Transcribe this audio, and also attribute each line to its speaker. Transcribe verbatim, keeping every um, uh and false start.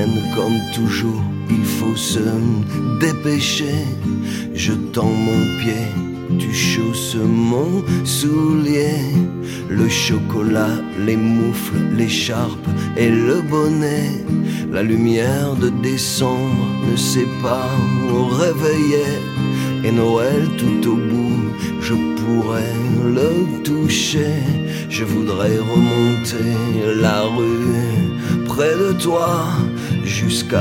Speaker 1: traîne comme toujours, il faut se dépêcher. Je tends mon pied, tu chausses mon soulier. Le chocolat, les moufles, l'écharpe et le bonnet. La lumière de décembre ne sait pas où réveiller. Et Noël tout au bout, je pourrais le toucher. Je voudrais remonter la rue près de toi jusqu'à